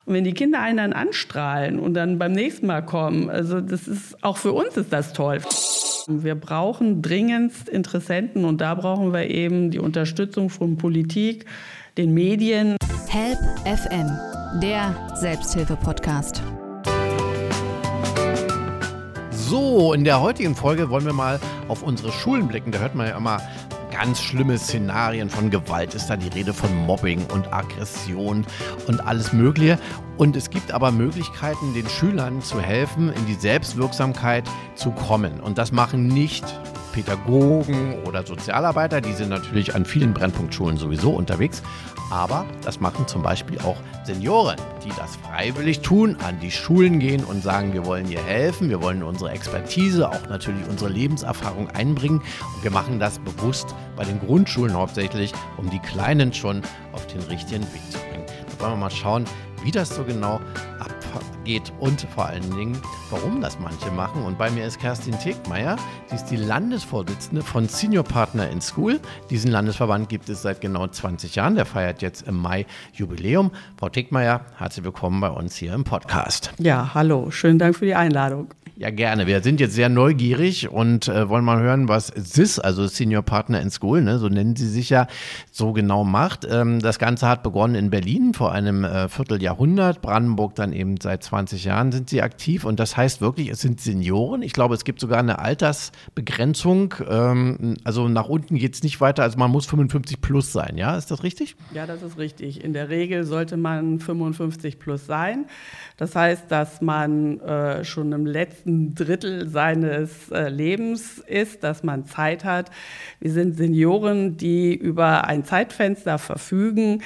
wenn die Kinder einen dann anstrahlen und dann beim nächsten Mal kommen, also auch für uns ist das toll. Wir brauchen dringendst Interessenten und da brauchen wir eben die Unterstützung von Politik, den Medien. Help FM, der Selbsthilfe-Podcast. So, in der heutigen Folge wollen wir mal auf unsere Schulen blicken. Da hört man ja immer ganz schlimme Szenarien von Gewalt. Ist da die Rede von Mobbing und Aggression und alles Mögliche. Und es gibt aber Möglichkeiten, den Schülern zu helfen, in die Selbstwirksamkeit zu kommen. Und das machen nicht Pädagogen oder Sozialarbeiter, die sind natürlich an vielen Brennpunktschulen sowieso unterwegs, aber das machen zum Beispiel auch Senioren, die das freiwillig tun, an die Schulen gehen und sagen, wir wollen hier helfen, wir wollen unsere Expertise, auch natürlich unsere Lebenserfahrung einbringen und wir machen das bewusst bei den Grundschulen hauptsächlich, um die Kleinen schon auf den richtigen Weg zu bringen. Da wollen wir mal schauen, wie das so genau abgeht und vor allen Dingen, warum das manche machen. Und bei mir ist Kerstin Tegmeier, sie ist die Landesvorsitzende von Senior Partner in School. Diesen Landesverband gibt es seit genau 20 Jahren, der feiert jetzt im Mai Jubiläum. Frau Tegmeier, herzlich willkommen bei uns hier im Podcast. Ja, hallo, schönen Dank für die Einladung. Ja, gerne. Wir sind jetzt sehr neugierig und wollen mal hören, was SIS, also Senior Partner in School, ne, so nennen sie sich ja, so genau macht. Das Ganze hat begonnen in Berlin vor einem Vierteljahrhundert, Brandenburg dann eben seit 20 Jahren sind sie aktiv und das heißt wirklich, es sind Senioren. Ich glaube, es gibt sogar eine Altersbegrenzung, also nach unten geht es nicht weiter, also man muss 55 plus sein, ja? Ist das richtig? Ja, das ist richtig. In der Regel sollte man 55 plus sein. Das heißt, dass man schon im letzten Drittel seines Lebens ist, dass man Zeit hat. Wir sind Senioren, die über ein Zeitfenster verfügen,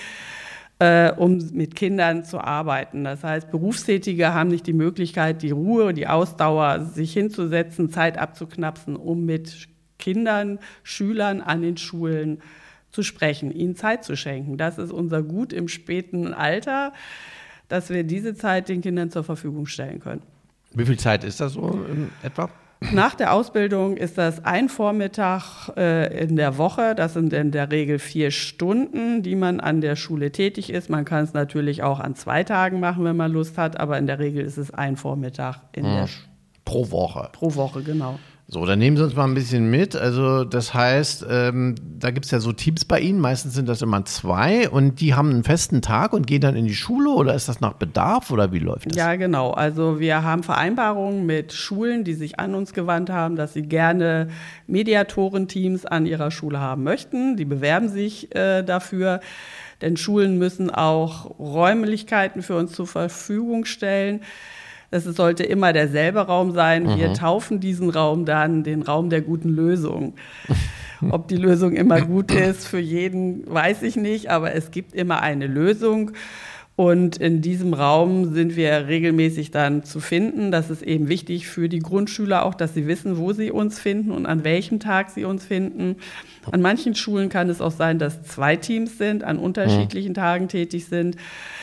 um mit Kindern zu arbeiten. Das heißt, Berufstätige haben nicht die Möglichkeit, die Ruhe, die Ausdauer, sich hinzusetzen, Zeit abzuknapsen, um mit Kindern, Schülern an den Schulen zu sprechen, ihnen Zeit zu schenken. Das ist unser Gut im späten Alter, dass wir diese Zeit den Kindern zur Verfügung stellen können. Wie viel Zeit ist das so in etwa? Nach der Ausbildung ist das ein Vormittag in der Woche. Das sind in der Regel 4 Stunden, die man an der Schule tätig ist. Man kann es natürlich auch an 2 Tagen machen, wenn man Lust hat, aber in der Regel ist es ein Vormittag in der Pro Woche. Pro Woche, genau. So, dann nehmen Sie uns mal ein bisschen mit. Also das heißt, da gibt es ja so Teams bei Ihnen, meistens sind das immer 2 und die haben einen festen Tag und gehen dann in die Schule oder ist das nach Bedarf oder wie läuft das? Ja, genau. Also wir haben Vereinbarungen mit Schulen, die sich an uns gewandt haben, dass sie gerne Mediatorenteams an ihrer Schule haben möchten. Die bewerben sich dafür, denn Schulen müssen auch Räumlichkeiten für uns zur Verfügung stellen. Es sollte immer derselbe Raum sein. Wir taufen diesen Raum dann den Raum der guten Lösung. Ob die Lösung immer gut ist für jeden, weiß ich nicht, aber es gibt immer eine Lösung. Und in diesem Raum sind wir regelmäßig dann zu finden. Das ist eben wichtig für die Grundschüler auch, dass sie wissen, wo sie uns finden und an welchem Tag sie uns finden. An manchen Schulen kann es auch sein, dass 2 Teams sind, an unterschiedlichen Tagen tätig sind.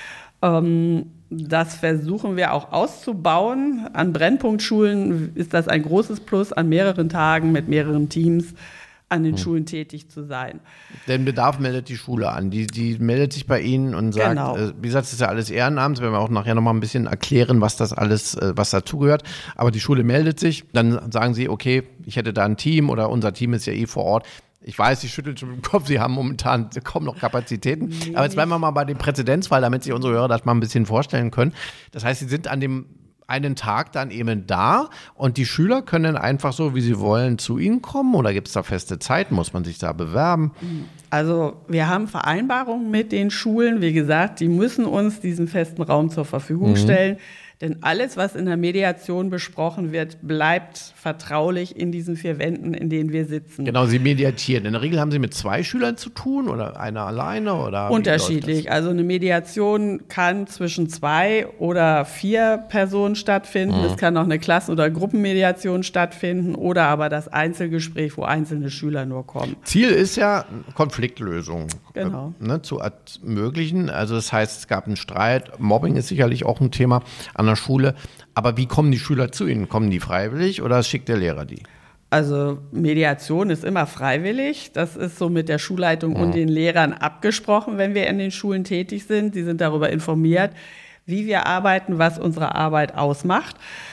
Das versuchen wir auch auszubauen. An Brennpunktschulen ist das ein großes Plus, an mehreren Tagen mit mehreren Teams an den Schulen tätig zu sein. Den Bedarf meldet die Schule an. Die meldet sich bei Ihnen und sagt, genau. Wie gesagt, das ist ja alles Ehrenamt. Das werden wir auch nachher nochmal ein bisschen erklären, was das alles, was dazugehört. Aber die Schule meldet sich, dann sagen sie, okay, ich hätte da ein Team oder unser Team ist ja eh vor Ort. Ich weiß, Sie schütteln schon im Kopf, Sie haben momentan kaum noch Kapazitäten. Nee, aber jetzt bleiben wir mal bei dem Präzedenzfall, damit sich unsere Hörer das mal ein bisschen vorstellen können. Das heißt, Sie sind an dem einen Tag dann eben da und die Schüler können einfach so, wie sie wollen, zu Ihnen kommen oder gibt es da feste Zeiten? Muss man sich da bewerben? Also wir haben Vereinbarungen mit den Schulen. Wie gesagt, die müssen uns diesen festen Raum zur Verfügung stellen. Denn alles, was in der Mediation besprochen wird, bleibt vertraulich in diesen 4 Wänden, in denen wir sitzen. Genau, Sie mediatieren. In der Regel haben Sie mit 2 Schülern zu tun oder einer alleine? Oder unterschiedlich. Also eine Mediation kann zwischen 2 oder 4 Personen stattfinden. Es kann auch eine Klassen- oder Gruppenmediation stattfinden oder aber das Einzelgespräch, wo einzelne Schüler nur kommen. Ziel ist ja Konfliktlösung genau. Zu ermöglichen. Also das heißt, es gab einen Streit. Mobbing ist sicherlich auch ein Thema an der Schule. Aber wie kommen die Schüler zu Ihnen? Kommen die freiwillig oder schickt der Lehrer die? Also Mediation ist immer freiwillig. Das ist so mit der Schulleitung und den Lehrern abgesprochen, wenn wir in den Schulen tätig sind. Sie sind darüber informiert. wie wir arbeiten, was unsere Arbeit ausmacht.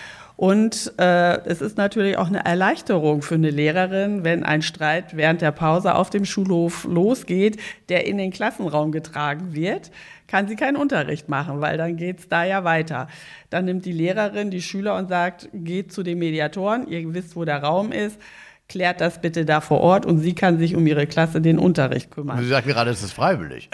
Und es ist natürlich auch eine Erleichterung für eine Lehrerin, wenn ein Streit während der Pause auf dem Schulhof losgeht, der in den Klassenraum getragen wird, kann sie keinen Unterricht machen, weil dann geht's da ja weiter. Dann nimmt die Lehrerin die Schüler und sagt, geht zu den Mediatoren, ihr wisst, wo der Raum ist, klärt das bitte da vor Ort und sie kann sich um ihre Klasse den Unterricht kümmern. Sie sagt gerade, es ist freiwillig.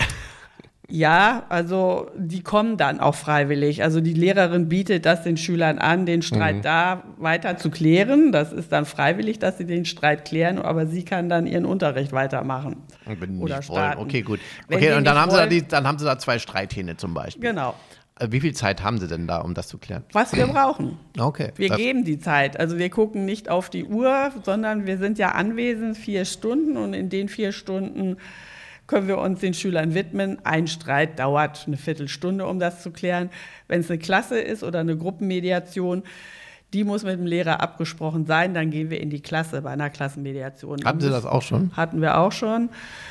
Ja, also die kommen dann auch freiwillig. Also die Lehrerin bietet das den Schülern an, den Streit da weiter zu klären. Das ist dann freiwillig, dass sie den Streit klären, aber sie kann dann ihren Unterricht weitermachen. Oder starten. Okay, gut. Wenn Okay, und dann haben wollen, sie da 2 Streithähne zum Beispiel. Genau. Wie viel Zeit haben Sie denn da, um das zu klären? Was wir brauchen. Okay. Wir geben die Zeit. Also wir gucken nicht auf die Uhr, sondern wir sind ja anwesend 4 Stunden und in den 4 Stunden können wir uns den Schülern widmen. Ein Streit dauert eine Viertelstunde, um das zu klären. Wenn es eine Klasse ist oder eine Gruppenmediation, die muss mit dem Lehrer abgesprochen sein. Dann gehen wir in die Klasse bei einer Klassenmediation. Hatten Sie das auch schon? Hatten wir auch schon.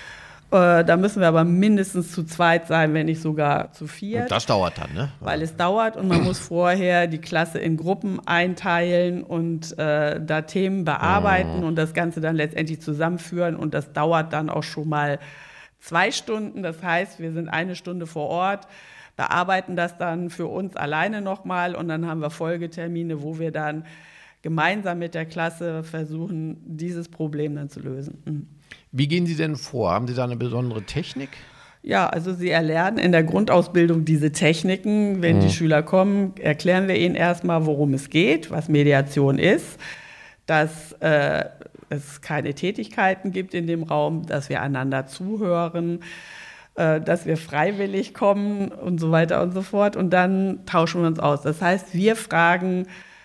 Da müssen wir aber mindestens zu 2 sein, wenn nicht sogar zu 4. Und das dauert dann, ne? Weil es dauert und man muss vorher die Klasse in Gruppen einteilen und da Themen bearbeiten und das Ganze dann letztendlich zusammenführen. Und das dauert dann auch schon mal 2 Stunden. Das heißt, wir sind 1 Stunde vor Ort, bearbeiten das dann für uns alleine nochmal und dann haben wir Folgetermine, wo wir dann gemeinsam mit der Klasse versuchen, dieses Problem dann zu lösen. Wie gehen Sie denn vor? Haben Sie da eine besondere Technik? Ja, also Sie erlernen in der Grundausbildung diese Techniken. Wenn die Schüler kommen, erklären wir ihnen erstmal, worum es geht, was Mediation ist, dass es keine Tätigkeiten gibt in dem Raum, dass wir einander zuhören, dass wir freiwillig kommen und so weiter und so fort. Und dann tauschen wir uns aus. Das heißt, wir fragen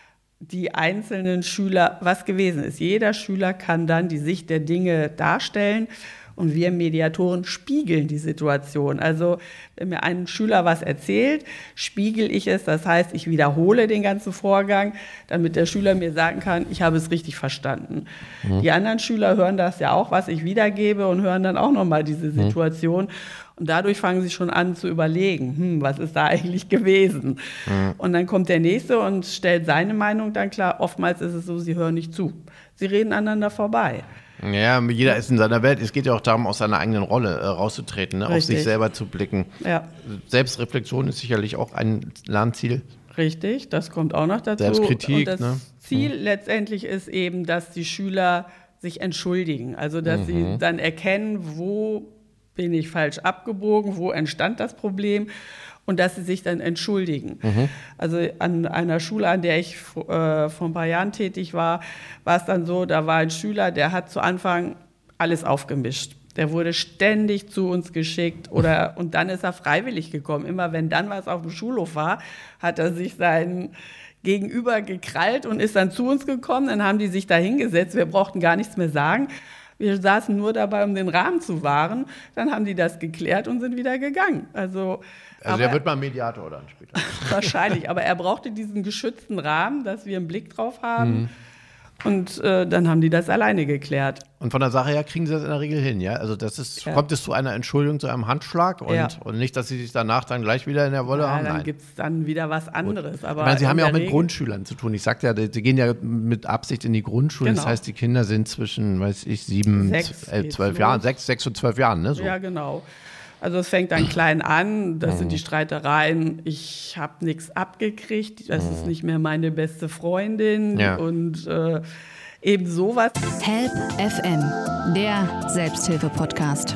die einzelnen Schüler, was gewesen ist. Jeder Schüler kann dann die Sicht der Dinge darstellen und wir Mediatoren spiegeln die Situation. Also wenn mir ein Schüler was erzählt, spiegel ich es. Das heißt, ich wiederhole den ganzen Vorgang, damit der Schüler mir sagen kann, ich habe es richtig verstanden. Die anderen Schüler hören das ja auch, was ich wiedergebe und hören dann auch nochmal diese Situation. Und dadurch fangen sie schon an zu überlegen, was ist da eigentlich gewesen? Und dann kommt der Nächste und stellt seine Meinung dann klar. Oftmals ist es so, sie hören nicht zu. Sie reden aneinander vorbei. Ja, jeder ist in seiner Welt. Es geht ja auch darum, aus seiner eigenen Rolle rauszutreten, ne? Auf sich selber zu blicken. Ja. Selbstreflexion ist sicherlich auch ein Lernziel. Richtig, das kommt auch noch dazu. Selbstkritik. Und das Ziel letztendlich ist eben, dass die Schüler sich entschuldigen. Also, dass sie dann erkennen, wo bin ich falsch abgebogen, wo entstand das Problem und dass sie sich dann entschuldigen. Also an einer Schule, an der ich vor ein paar Jahren tätig war, war es dann so, da war ein Schüler, der hat zu Anfang alles aufgemischt. Der wurde ständig zu uns geschickt und dann ist er freiwillig gekommen. Immer wenn dann was auf dem Schulhof war, hat er sich seinen Gegenüber gekrallt und ist dann zu uns gekommen. Dann haben die sich da hingesetzt, wir brauchten gar nichts mehr sagen. Wir saßen nur dabei, um den Rahmen zu wahren. Dann haben die das geklärt und sind wieder gegangen. Also der wird mal Mediator dann später. Wahrscheinlich, aber er brauchte diesen geschützten Rahmen, dass wir einen Blick drauf haben. Und dann haben die das alleine geklärt. Und von der Sache her kriegen sie das in der Regel hin, ja? Also kommt es zu einer Entschuldigung, zu einem Handschlag und nicht, dass sie sich danach dann gleich wieder in der Wolle haben? Dann gibt es dann wieder was anderes. Aber ich meine, Sie haben ja auch mit Grundschülern zu tun. Ich sagte ja, Sie gehen ja mit Absicht in die Grundschule. Genau. Das heißt, die Kinder sind zwischen, 12 Jahren, 6 und 12 Jahren, ne? So. Ja, genau. Also es fängt dann klein an, das sind die Streitereien, ich habe nichts abgekriegt, das ist nicht mehr meine beste Freundin und eben sowas. Help FM, der Selbsthilfe-Podcast.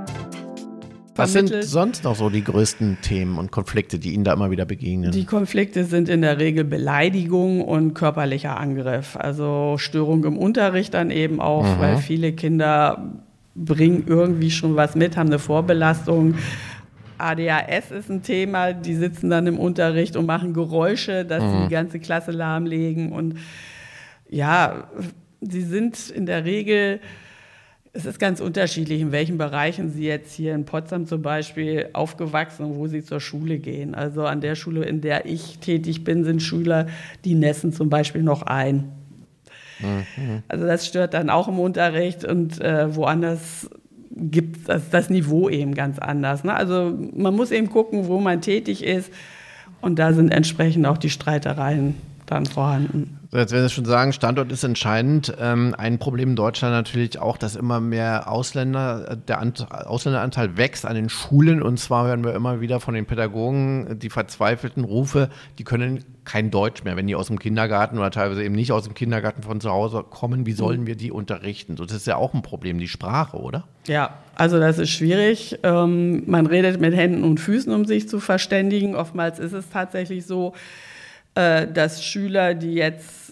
Was sind sonst noch so die größten Themen und Konflikte, die Ihnen da immer wieder begegnen? Die Konflikte sind in der Regel Beleidigung und körperlicher Angriff, also Störung im Unterricht dann eben auch, weil viele Kinder bringen irgendwie schon was mit, haben eine Vorbelastung. ADHS ist ein Thema, die sitzen dann im Unterricht und machen Geräusche, dass sie die ganze Klasse lahmlegen. Und ja, sie sind in der Regel, es ist ganz unterschiedlich, in welchen Bereichen sie jetzt hier in Potsdam zum Beispiel aufgewachsen und wo sie zur Schule gehen. Also an der Schule, in der ich tätig bin, sind Schüler, die nässen zum Beispiel noch ein. Also das stört dann auch im Unterricht und woanders gibt es das Niveau eben ganz anders. Ne? Also man muss eben gucken, wo man tätig ist Und da sind entsprechend auch die Streitereien dann vorhanden. Jetzt werden Sie schon sagen, Standort ist entscheidend. Ein Problem in Deutschland natürlich auch, dass immer mehr Ausländer, der Ausländeranteil wächst an den Schulen. Und zwar hören wir immer wieder von den Pädagogen die verzweifelten Rufe, die können kein Deutsch mehr, wenn die aus dem Kindergarten oder teilweise eben nicht aus dem Kindergarten von zu Hause kommen. Wie sollen wir die unterrichten? Das ist ja auch ein Problem, die Sprache, oder? Ja, also das ist schwierig. Man redet mit Händen und Füßen, um sich zu verständigen. Oftmals ist es tatsächlich so, dass Schüler, die jetzt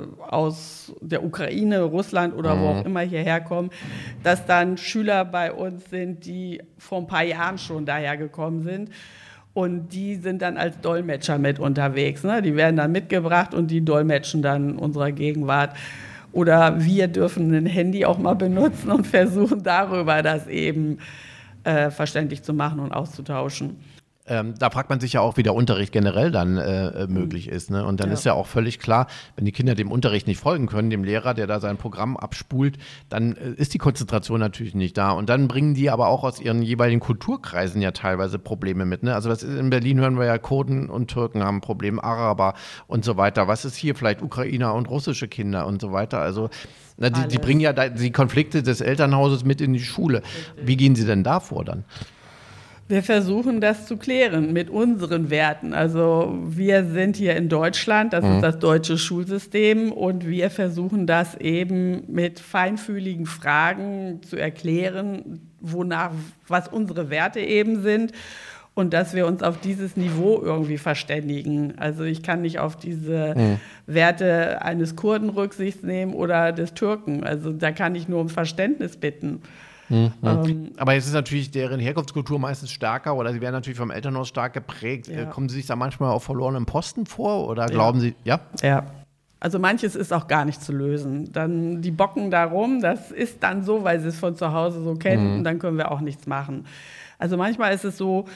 aus der Ukraine, Russland oder wo auch immer hierher kommen, dass dann Schüler bei uns sind, die vor ein paar Jahren schon daher gekommen sind. Und die sind dann als Dolmetscher mit unterwegs. Ne? Die werden dann mitgebracht und die dolmetschen dann in unserer Gegenwart. Oder wir dürfen ein Handy auch mal benutzen und versuchen darüber das eben verständlich zu machen und auszutauschen. Da fragt man sich ja auch, wie der Unterricht generell dann möglich ist. Ne? Und dann ist ja auch völlig klar, wenn die Kinder dem Unterricht nicht folgen können, dem Lehrer, der da sein Programm abspult, dann ist die Konzentration natürlich nicht da. Und dann bringen die aber auch aus ihren jeweiligen Kulturkreisen ja teilweise Probleme mit. Ne? Also das ist, in Berlin hören wir ja, Kurden und Türken haben ein Problem, Araber und so weiter. Was ist hier vielleicht Ukrainer und russische Kinder und so weiter? Also die bringen ja die Konflikte des Elternhauses mit in die Schule. Wie gehen Sie denn da vor dann? Wir versuchen das zu klären mit unseren Werten. Also wir sind hier in Deutschland, das ist das deutsche Schulsystem und wir versuchen das eben mit feinfühligen Fragen zu erklären, was unsere Werte eben sind und dass wir uns auf dieses Niveau irgendwie verständigen. Also ich kann nicht auf diese Werte eines Kurden Rücksicht nehmen oder des Türken. Also da kann ich nur um Verständnis bitten. Aber jetzt ist natürlich deren Herkunftskultur meistens stärker oder sie werden natürlich vom Elternhaus stark geprägt. Ja. Kommen Sie sich da manchmal auf verlorenen Posten vor oder glauben Sie, ja? Ja. Also manches ist auch gar nicht zu lösen. Dann die bocken da rum, das ist dann so, weil sie es von zu Hause so kennen und dann können wir auch nichts machen. Also manchmal ist es so,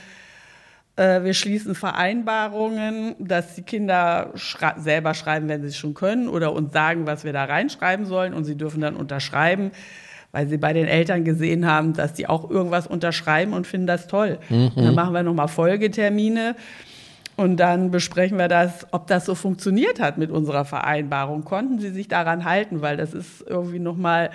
wir schließen Vereinbarungen, dass die Kinder selber schreiben, wenn sie es schon können oder uns sagen, was wir da reinschreiben sollen und sie dürfen dann unterschreiben, weil sie bei den Eltern gesehen haben, dass die auch irgendwas unterschreiben und finden das toll. Und dann machen wir nochmal Folgetermine und dann besprechen wir das, ob das so funktioniert hat mit unserer Vereinbarung. Konnten sie sich daran halten, weil das ist irgendwie nochmal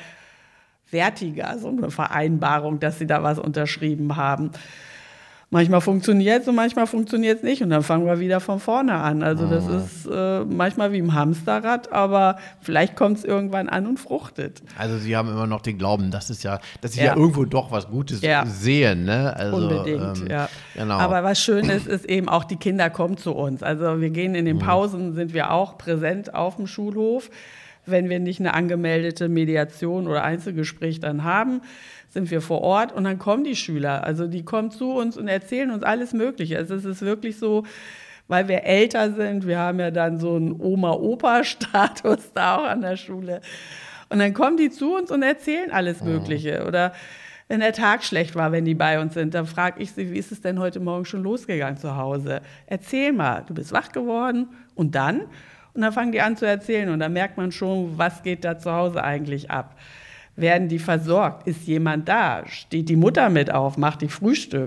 wertiger, so eine Vereinbarung, dass sie da was unterschrieben haben. Manchmal funktioniert es und manchmal funktioniert es nicht und dann fangen wir wieder von vorne an. Also das ist manchmal wie im Hamsterrad, aber vielleicht kommt es irgendwann an und fruchtet. Also Sie haben immer noch den Glauben, dass Sie ja irgendwo doch was Gutes sehen. Ne? Also, unbedingt, ja. Genau. Aber was schön ist eben auch, die Kinder kommen zu uns. Also wir gehen in den Pausen, sind wir auch präsent auf dem Schulhof. Wenn wir nicht eine angemeldete Mediation oder Einzelgespräch dann haben, sind wir vor Ort und dann kommen die Schüler. Also die kommen zu uns und erzählen uns alles Mögliche. Also es ist wirklich so, weil wir älter sind, wir haben ja dann so einen Oma-Opa-Status da auch an der Schule. Und dann kommen die zu uns und erzählen alles Mögliche. Oder wenn der Tag schlecht war, wenn die bei uns sind, dann frage ich sie, wie ist es denn heute Morgen schon losgegangen zu Hause? Erzähl mal, du bist wach geworden und dann? Und dann fangen die an zu erzählen und dann merkt man schon, was geht da zu Hause eigentlich ab. Werden die versorgt? Ist jemand da? Steht die Mutter mit auf? Macht die Frühstück?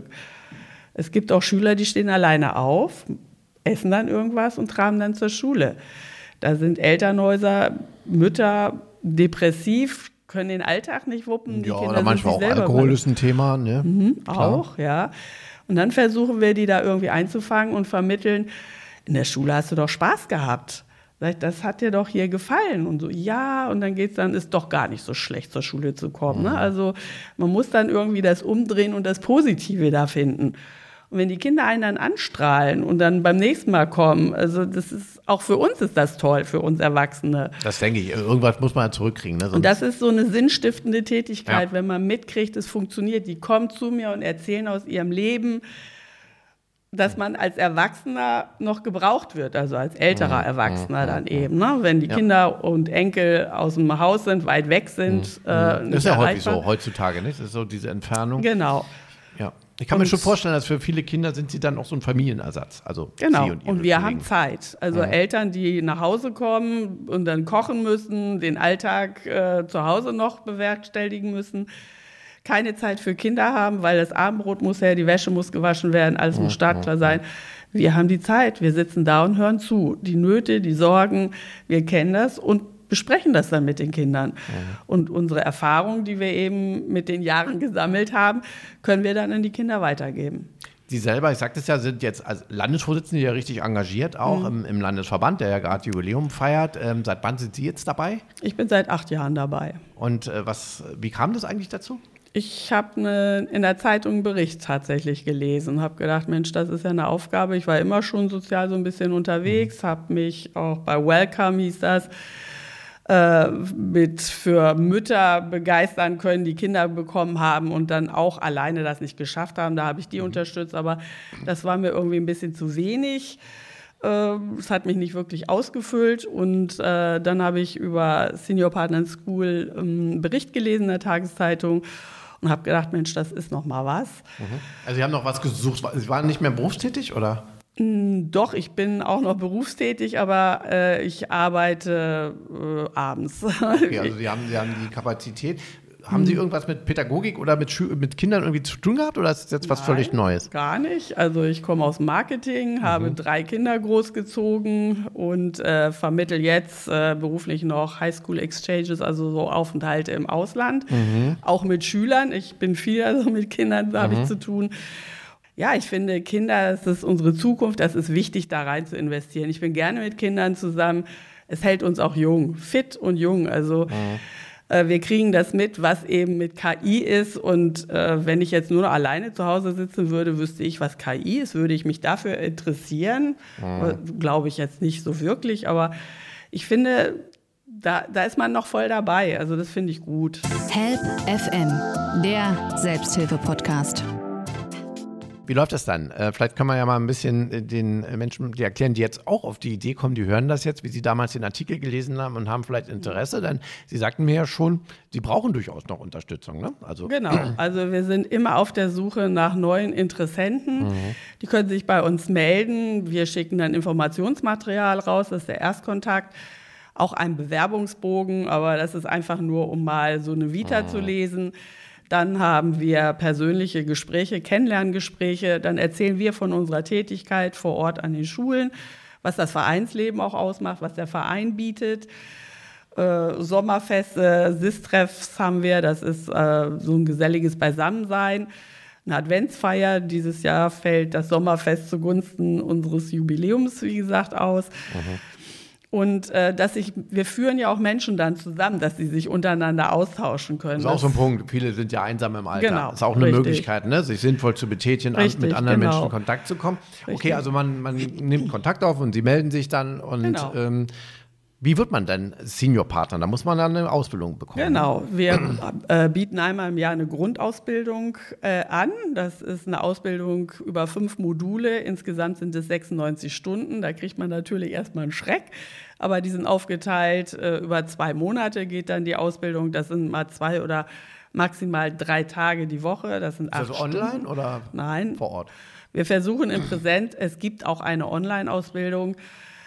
Es gibt auch Schüler, die stehen alleine auf, essen dann irgendwas und tragen dann zur Schule. Da sind Elternhäuser, Mütter depressiv, können den Alltag nicht wuppen. Ja, oder manchmal auch Alkohol ist ein Thema. Ne? Auch, ja. Und dann versuchen wir, die da irgendwie einzufangen und vermitteln, in der Schule hast du doch Spaß gehabt. Das hat dir doch hier gefallen. Und so, ja, und dann ist doch gar nicht so schlecht, zur Schule zu kommen. Ne? Also man muss dann irgendwie das umdrehen und das Positive da finden. Und wenn die Kinder einen dann anstrahlen und dann beim nächsten Mal kommen, also das ist, auch für uns ist das toll, für uns Erwachsene. Das denke ich, irgendwas muss man ja zurückkriegen. Ne? Und das ist so eine sinnstiftende Tätigkeit, wenn man mitkriegt, es funktioniert. Die kommen zu mir und erzählen aus ihrem Leben, dass man als Erwachsener noch gebraucht wird, also als älterer Erwachsener dann eben. Ne? Wenn die Kinder und Enkel aus dem Haus sind, weit weg sind. Das ist ja häufig so, heutzutage, nicht? Das ist so diese Entfernung. Genau. Ja. Ich kann mir schon vorstellen, dass für viele Kinder sind sie dann auch so ein Familienersatz. Also genau, Sie und wir haben Zeit. Also Eltern, die nach Hause kommen und dann kochen müssen, den Alltag zu Hause noch bewerkstelligen müssen, keine Zeit für Kinder haben, weil das Abendbrot muss her, die Wäsche muss gewaschen werden, alles muss startklar sein. Wir haben die Zeit, wir sitzen da und hören zu. Die Nöte, die Sorgen, wir kennen das und besprechen das dann mit den Kindern. Und unsere Erfahrungen, die wir eben mit den Jahren gesammelt haben, können wir dann an die Kinder weitergeben. Sie selber, ich sagte es ja, sind jetzt als Landesvorsitzende ja richtig engagiert, auch im Landesverband, der ja gerade Jubiläum feiert. Seit wann sind Sie jetzt dabei? Ich bin seit 8 Jahren dabei. Und wie kam das eigentlich dazu? Ich habe in der Zeitung einen Bericht tatsächlich gelesen und habe gedacht, Mensch, das ist ja eine Aufgabe. Ich war immer schon sozial so ein bisschen unterwegs, habe mich auch bei Welcome, hieß das, mit für Mütter begeistern können, die Kinder bekommen haben und dann auch alleine das nicht geschafft haben. Da habe ich die unterstützt, aber das war mir irgendwie ein bisschen zu wenig. Es hat mich nicht wirklich ausgefüllt und dann habe ich über Senior Partner School einen Bericht gelesen in der Tageszeitung und habe gedacht, Mensch, das ist noch mal was. Also Sie haben noch was gesucht. Sie waren nicht mehr berufstätig, oder? Doch, ich bin auch noch berufstätig, aber ich arbeite abends. Okay, also Sie haben die Kapazität. Haben Sie irgendwas mit Pädagogik oder mit Kindern irgendwie zu tun gehabt oder ist das jetzt was völlig Neues? Gar nicht. Also ich komme aus Marketing, habe 3 Kinder großgezogen und vermittle jetzt beruflich noch Highschool Exchanges, also so Aufenthalte im Ausland, auch mit Schülern. Ich bin viel also mit Kindern, habe ich zu tun. Ja, ich finde, Kinder, das ist unsere Zukunft, das ist wichtig, da rein zu investieren. Ich bin gerne mit Kindern zusammen. Es hält uns auch jung, fit und jung. Also wir kriegen das mit, was eben mit KI ist. Und wenn ich jetzt nur noch alleine zu Hause sitzen würde, wüsste ich, was KI ist, würde ich mich dafür interessieren. Glaube ich jetzt nicht so wirklich, aber ich finde, da ist man noch voll dabei. Also das finde ich gut. Help FM, der Selbsthilfe-Podcast. Wie läuft das dann? Vielleicht können wir ja mal ein bisschen den Menschen, die erklären, die jetzt auch auf die Idee kommen, die hören das jetzt, wie sie damals den Artikel gelesen haben und haben vielleicht Interesse, denn Sie sagten mir ja schon, Sie brauchen durchaus noch Unterstützung, ne? Genau, also wir sind immer auf der Suche nach neuen Interessenten. Die können sich bei uns melden. Wir schicken dann Informationsmaterial raus, das ist der Erstkontakt. Auch ein Bewerbungsbogen, aber das ist einfach nur, um mal so eine Vita zu lesen. Dann haben wir persönliche Gespräche, Kennenlerngespräche. Dann erzählen wir von unserer Tätigkeit vor Ort an den Schulen, was das Vereinsleben auch ausmacht, was der Verein bietet. Sommerfeste, SIS-Treffs haben wir. Das ist so ein geselliges Beisammensein. Eine Adventsfeier. Dieses Jahr fällt das Sommerfest zugunsten unseres Jubiläums, wie gesagt, aus. Und wir führen ja auch Menschen dann zusammen, dass sie sich untereinander austauschen können. Das ist auch so ein Punkt. Viele sind ja einsam im Alter. Genau, das ist auch eine Möglichkeit, ne? Sich sinnvoll zu betätigen, mit anderen Menschen in Kontakt zu kommen. Okay, also man nimmt Kontakt auf und sie melden sich dann. Und wie wird man denn Senior-Partner? Da muss man dann eine Ausbildung bekommen. Genau, wir bieten einmal im Jahr eine Grundausbildung an. Das ist eine Ausbildung über 5 Module. Insgesamt sind es 96 Stunden. Da kriegt man natürlich erstmal einen Schreck. Aber die sind aufgeteilt über 2 Monate geht dann die Ausbildung. Das sind mal 2 oder maximal 3 Tage die Woche. Das sind 8 Ist das online Stunden. Oder Nein, vor Ort? Wir versuchen im Präsent, es gibt auch eine Online-Ausbildung,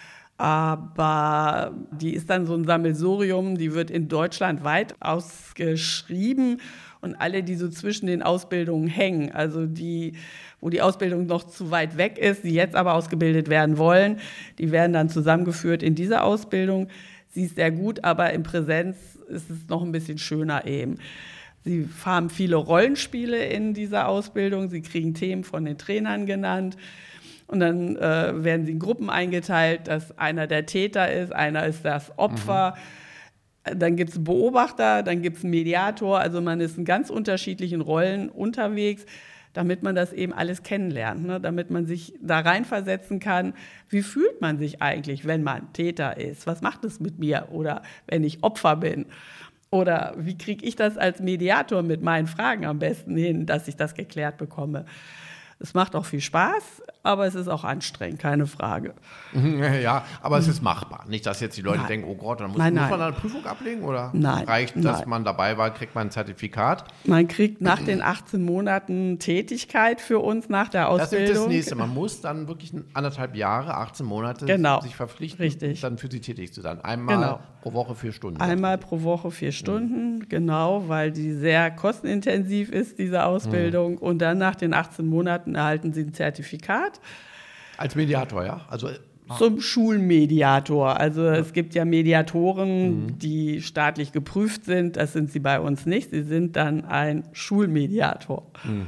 aber die ist dann so ein Sammelsurium, die wird in Deutschland weit ausgeschrieben und alle, die so zwischen den Ausbildungen hängen, also wo die Ausbildung noch zu weit weg ist, die jetzt aber ausgebildet werden wollen, die werden dann zusammengeführt in dieser Ausbildung. Sie ist sehr gut, aber in Präsenz ist es noch ein bisschen schöner eben. Sie haben viele Rollenspiele in dieser Ausbildung, sie kriegen Themen von den Trainern genannt. Und dann werden sie in Gruppen eingeteilt, dass einer der Täter ist, einer ist das Opfer. Dann gibt es einen Beobachter, dann gibt es einen Mediator. Also man ist in ganz unterschiedlichen Rollen unterwegs, damit man das eben alles kennenlernt, ne? Damit man sich da reinversetzen kann. Wie fühlt man sich eigentlich, wenn man Täter ist? Was macht es mit mir? Oder wenn ich Opfer bin? Oder wie kriege ich das als Mediator mit meinen Fragen am besten hin, dass ich das geklärt bekomme? Es macht auch viel Spaß, aber es ist auch anstrengend, keine Frage. Ja, aber es ist machbar. Nicht, dass jetzt die Leute denken, oh Gott, dann muss man eine Prüfung ablegen? Oder reicht, dass man dabei war, kriegt man ein Zertifikat? Man kriegt nach den 18 Monaten Tätigkeit für uns nach der Ausbildung. Das ist das Nächste. Man muss dann wirklich 1,5 Jahre, 18 Monate sich verpflichten, dann für sie tätig zu sein. Einmal pro Woche 4 Stunden. Einmal pro Woche 4 Stunden, genau, weil die sehr kostenintensiv ist, diese Ausbildung. Und dann nach den 18 Monaten erhalten sie ein Zertifikat. Als Mediator, ja? Also zum Schulmediator. Also es gibt ja Mediatoren, die staatlich geprüft sind. Das sind sie bei uns nicht. Sie sind dann ein Schulmediator.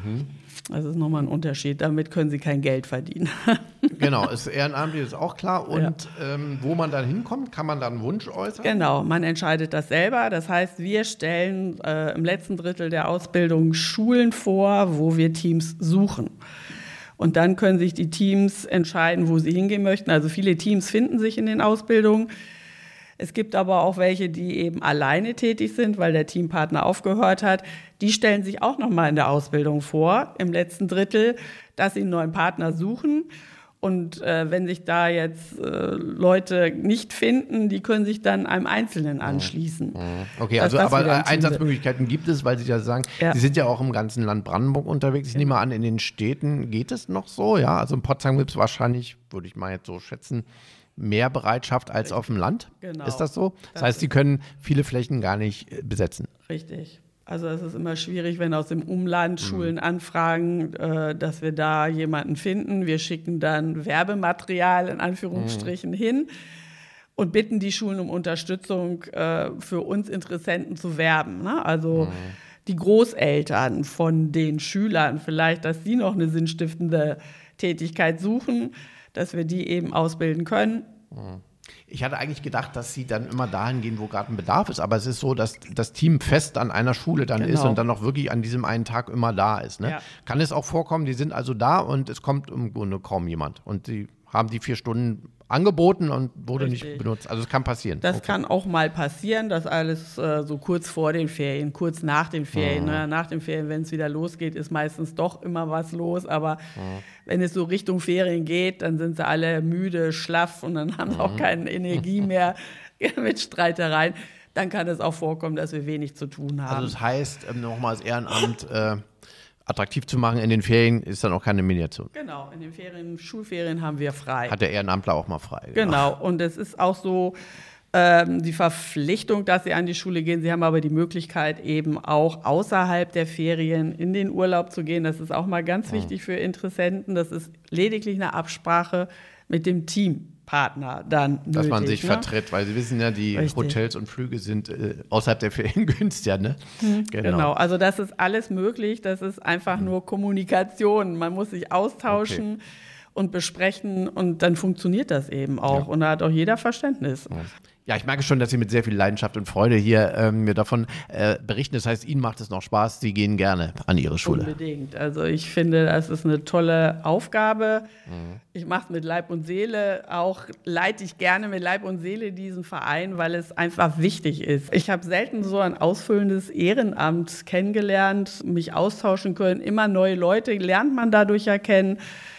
Das ist nochmal ein Unterschied. Damit können sie kein Geld verdienen. Genau, ist ehrenamtlich, ist auch klar. Und wo man dann hinkommt, kann man dann einen Wunsch äußern? Genau, man entscheidet das selber. Das heißt, wir stellen im letzten Drittel der Ausbildung Schulen vor, wo wir Teams suchen. Und dann können sich die Teams entscheiden, wo sie hingehen möchten. Also viele Teams finden sich in den Ausbildungen. Es gibt aber auch welche, die eben alleine tätig sind, weil der Teampartner aufgehört hat. Die stellen sich auch nochmal in der Ausbildung vor, im letzten Drittel, dass sie einen neuen Partner suchen. Und wenn sich da jetzt Leute nicht finden, die können sich dann einem Einzelnen anschließen. Okay, also aber Einsatzmöglichkeiten gibt es, weil Sie ja sagen, Sie sind ja auch im ganzen Land Brandenburg unterwegs. Ich nehme an, in den Städten geht es noch so, ja? Also in Potsdam gibt es wahrscheinlich, würde ich mal jetzt so schätzen, mehr Bereitschaft als auf dem Land. Genau. Ist das so? Das heißt, Sie können viele Flächen gar nicht besetzen. Richtig. Also es ist immer schwierig, wenn aus dem Umland Schulen anfragen, dass wir da jemanden finden. Wir schicken dann Werbematerial in Anführungsstrichen hin und bitten die Schulen um Unterstützung, für uns Interessenten zu werben. Ne? Also die Großeltern von den Schülern vielleicht, dass sie noch eine sinnstiftende Tätigkeit suchen, dass wir die eben ausbilden können. Ich hatte eigentlich gedacht, dass Sie dann immer dahin gehen, wo gerade ein Bedarf ist. Aber es ist so, dass das Team fest an einer Schule dann ist und dann auch wirklich an diesem einen Tag immer da ist. Ne? Ja. Kann es auch vorkommen, die sind also da und es kommt im Grunde kaum jemand. Und Sie haben die 4 Stunden angeboten und wurde nicht benutzt. Also es kann passieren. Das kann auch mal passieren, dass alles so kurz vor den Ferien, kurz nach den Ferien. Ne? Nach den Ferien, wenn es wieder losgeht, ist meistens doch immer was los. Aber wenn es so Richtung Ferien geht, dann sind sie alle müde, schlaff und dann haben sie auch keine Energie mehr mit Streitereien. Dann kann es auch vorkommen, dass wir wenig zu tun haben. Also das heißt, nochmal das Ehrenamt attraktiv zu machen in den Ferien ist dann auch keine Mediation. Genau, in den Ferien, Schulferien haben wir frei. Hat der Ehrenamtler auch mal frei. Genau, und es ist auch so die Verpflichtung, dass sie an die Schule gehen. Sie haben aber die Möglichkeit, eben auch außerhalb der Ferien in den Urlaub zu gehen. Das ist auch mal ganz wichtig für Interessenten. Das ist lediglich eine Absprache mit dem Teampartner dann nötig. Dass man sich vertritt, weil Sie wissen ja, die Hotels und Flüge sind außerhalb der Ferien günstiger, ne? Genau, also das ist alles möglich. Das ist einfach nur Kommunikation. Man muss sich austauschen und besprechen und dann funktioniert das eben auch. Und da hat auch jeder Verständnis. Ja, ich merke schon, dass Sie mit sehr viel Leidenschaft und Freude hier mir davon berichten. Das heißt, Ihnen macht es noch Spaß, Sie gehen gerne an Ihre Schule. Unbedingt. Also ich finde, das ist eine tolle Aufgabe. Ich mache es mit Leib und Seele. Auch leite ich gerne mit Leib und Seele diesen Verein, weil es einfach wichtig ist. Ich habe selten so ein ausfüllendes Ehrenamt kennengelernt, mich austauschen können. Immer neue Leute lernt man dadurch ja kennen.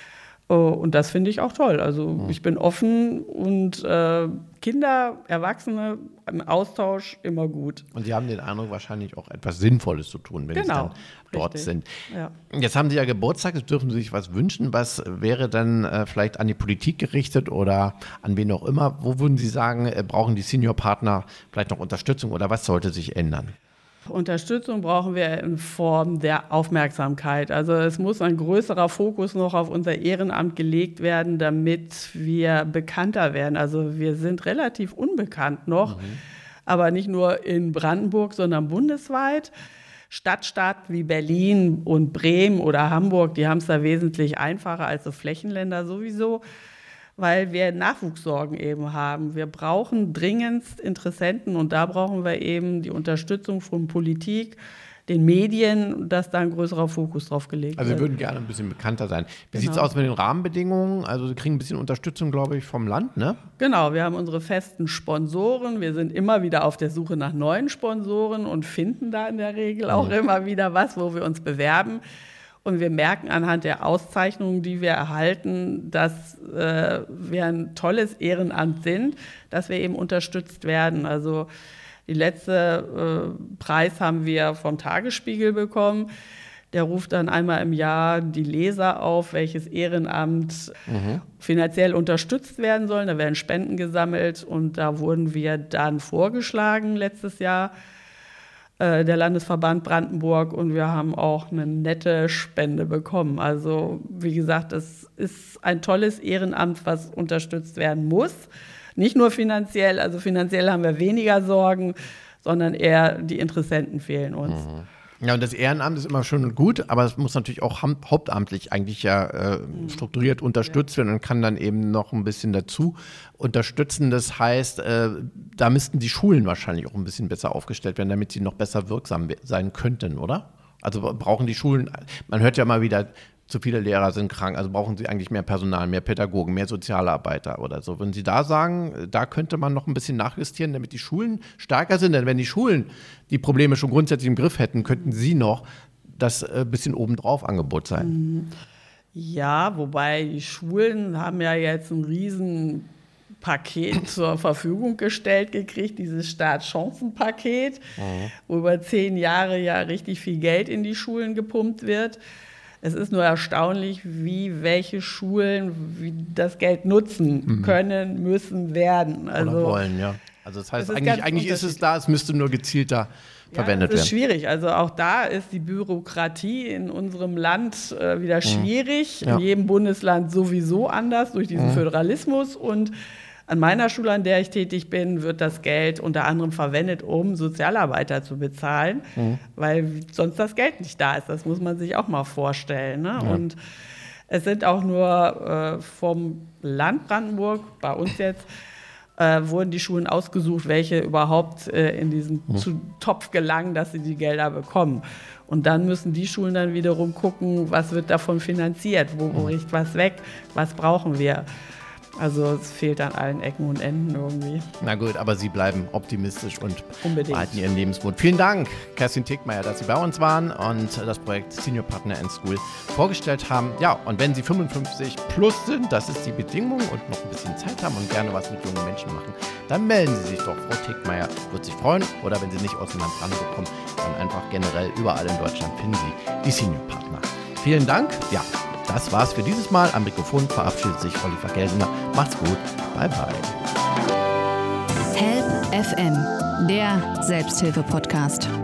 Und das finde ich auch toll. Also ich bin offen und Kinder, Erwachsene im Austausch immer gut. Und Sie haben den Eindruck, wahrscheinlich auch etwas Sinnvolles zu tun, wenn Sie dann dort sind. Ja. Jetzt haben Sie ja Geburtstag, jetzt dürfen Sie sich was wünschen. Was wäre dann vielleicht an die Politik gerichtet oder an wen auch immer? Wo würden Sie sagen, brauchen die Seniorpartner vielleicht noch Unterstützung oder was sollte sich ändern? Unterstützung brauchen wir in Form der Aufmerksamkeit. Also es muss ein größerer Fokus noch auf unser Ehrenamt gelegt werden, damit wir bekannter werden. Also wir sind relativ unbekannt noch, aber nicht nur in Brandenburg, sondern bundesweit. Stadtstaaten wie Berlin und Bremen oder Hamburg, die haben es da wesentlich einfacher als so Flächenländer sowieso, weil wir Nachwuchssorgen eben haben. Wir brauchen dringendst Interessenten und da brauchen wir eben die Unterstützung von Politik, den Medien, dass da ein größerer Fokus drauf gelegt wird. Also Sie würden gerne ein bisschen bekannter sein. Wie sieht es aus mit den Rahmenbedingungen? Also Sie kriegen ein bisschen Unterstützung, glaube ich, vom Land, ne? Genau, wir haben unsere festen Sponsoren. Wir sind immer wieder auf der Suche nach neuen Sponsoren und finden da in der Regel auch immer wieder was, wo wir uns bewerben. Und wir merken anhand der Auszeichnungen, die wir erhalten, dass wir ein tolles Ehrenamt sind, dass wir eben unterstützt werden. Also die letzte Preis haben wir vom Tagesspiegel bekommen. Der ruft dann einmal im Jahr die Leser auf, welches Ehrenamt finanziell unterstützt werden soll. Da werden Spenden gesammelt und da wurden wir dann vorgeschlagen letztes Jahr. der Landesverband Brandenburg, und wir haben auch eine nette Spende bekommen. Also wie gesagt, es ist ein tolles Ehrenamt, was unterstützt werden muss. Nicht nur finanziell, also finanziell haben wir weniger Sorgen, sondern eher die Interessenten fehlen uns. Ja, und das Ehrenamt ist immer schön und gut, aber es muss natürlich auch hauptamtlich eigentlich strukturiert unterstützt werden und kann dann eben noch ein bisschen dazu unterstützen. Das heißt, da müssten die Schulen wahrscheinlich auch ein bisschen besser aufgestellt werden, damit sie noch besser wirksam sein könnten, oder? Also brauchen die Schulen, man hört ja mal wieder, zu viele Lehrer sind krank, also brauchen sie eigentlich mehr Personal, mehr Pädagogen, mehr Sozialarbeiter oder so. Wenn Sie da sagen, da könnte man noch ein bisschen nachjustieren, damit die Schulen stärker sind, denn wenn die Schulen die Probleme schon grundsätzlich im Griff hätten, könnten sie noch das bisschen obendrauf Angebot sein. Ja, wobei die Schulen haben ja jetzt ein Riesenpaket zur Verfügung gestellt gekriegt, dieses Startchancenpaket, wo über 10 Jahre ja richtig viel Geld in die Schulen gepumpt wird. Es ist nur erstaunlich, welche Schulen das Geld nutzen können, müssen, werden. Also, oder wollen, ja. Also das heißt, eigentlich ist es da, es müsste nur gezielter verwendet werden. Das ist schwierig. Also auch da ist die Bürokratie in unserem Land wieder schwierig. Ja. In jedem Bundesland sowieso anders durch diesen Föderalismus. Und an meiner Schule, an der ich tätig bin, wird das Geld unter anderem verwendet, um Sozialarbeiter zu bezahlen, weil sonst das Geld nicht da ist. Das muss man sich auch mal vorstellen. Ne? Ja. Und es sind auch nur vom Land Brandenburg, bei uns jetzt, wurden die Schulen ausgesucht, welche überhaupt in diesen Topf gelangen, dass sie die Gelder bekommen. Und dann müssen die Schulen dann wiederum gucken, was wird davon finanziert, wo bricht was weg, was brauchen wir. Also es fehlt an allen Ecken und Enden irgendwie. Na gut, aber Sie bleiben optimistisch und behalten Ihren Lebensmut. Vielen Dank, Kerstin Tickmeyer, dass Sie bei uns waren und das Projekt Senior Partner and School vorgestellt haben. Ja, und wenn Sie 55 plus sind, das ist die Bedingung, und noch ein bisschen Zeit haben und gerne was mit jungen Menschen machen, dann melden Sie sich doch. Frau Tickmeyer wird sich freuen. Oder wenn Sie nicht aus dem Land Brandenburg kommen, dann einfach generell überall in Deutschland finden Sie die Senior Partner. Vielen Dank. Ja. Das war's für dieses Mal. Am Mikrofon verabschiedet sich Oliver Gelsener. Macht's gut. Bye, bye. Help FM, der Selbsthilfe-Podcast.